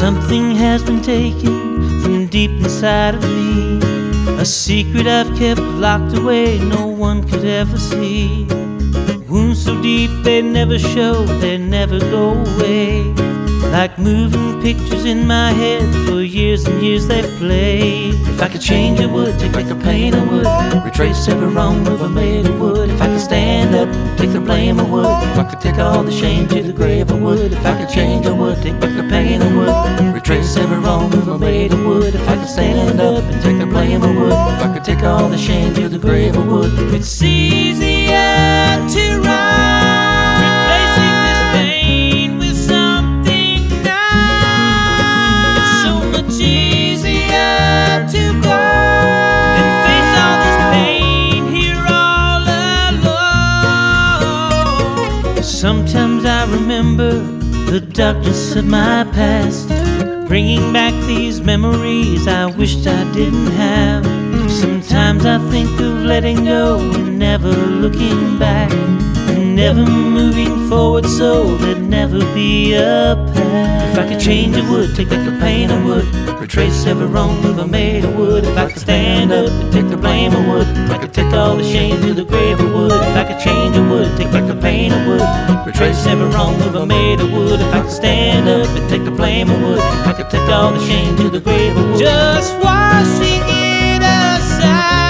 Something has been taken from deep inside of me, a secret I've kept locked away no one could ever see. Wounds so deep they never show, they never go away. Like moving pictures in my head, for years and years they've played. If I could change I would, take back the pain I would, retrace every wrong move I made I would. If I could stand up, take the blame I would, if I could take all the shame to the grave I would. If I could change I would, take back the pain I would, retrace every wrong move I made I would. If I could stand up and take the blame I would, if I could take all the shame to the grave I would. It's easier to run, replacing this pain with something new. It's so much easier to go than face all this pain here all alone. Sometimes I remember the darkness of my past, bringing back these memories I wished I didn't have. Sometimes I think of letting go and never looking back, and never moving forward so there'd never be a past. If I could change I would, take back the pain I would, retrace every wrong move I made I would. If I could stand up and take the blame I would, if I could take all the shame to the grave I would. If I could change I would, take back the pain I would, retrace every wrong move I made I would. If I could stand up and take the blame I would, if I could take all the shame to the grave I would. Just washing it aside.